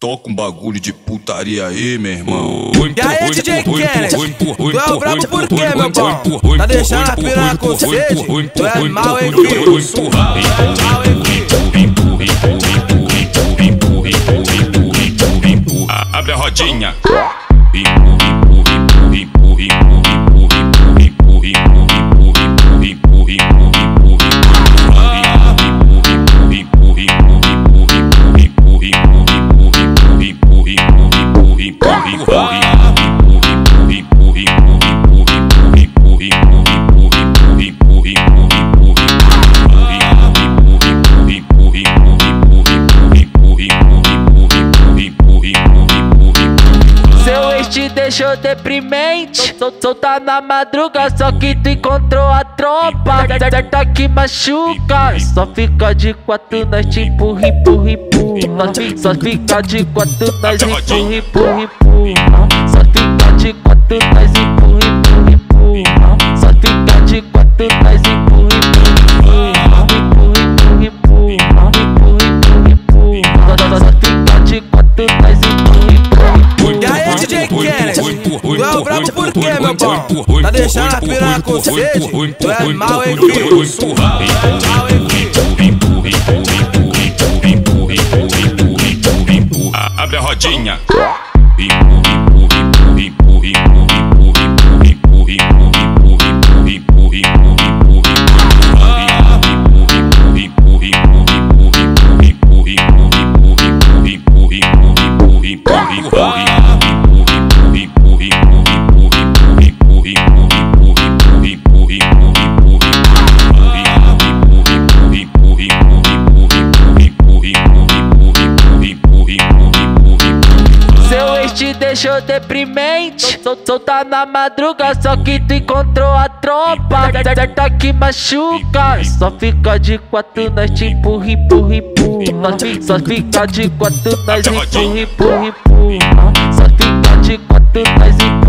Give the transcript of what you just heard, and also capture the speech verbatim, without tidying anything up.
Toca um bagulho de putaria aí, meu irmão. E aí, D J Kennedy, tu é o brabo por quê, meu bom? Tá deixando a piranha com sede? Tu é mal, hein, filho? Abre a rodinha. Te deixou deprimente, Sol, solta na madruga, só que tu encontrou a tropa. Certa que machuca, só fica de quatro, nós te empurra, empurra, empurra. Só fica de quatro, nós empurra, empurra, empurra. Só fica de quatro, nós empurra, empurra, empurra. Só fica de quatro, nós empurra, empurra, empurra, empurra, empurra, empurra, empurra. Só fica de quatro, nós empurra, empurra. E aí, D J Kennedy, tu é o brabo por quê, meu bom? Tá deixando a piranha com sede? Tu é mal, hein, filho? Abre a rodinha. Te deixou deprimente, Sol, solta na madruga, só que tu encontrou a tropa. Certa que machuca, só fica de quatro, nós te empurra, empurra, empurra. Só fica de quatro, nós empurra, empurra, empurra. Só fica de quatro, nós empurra.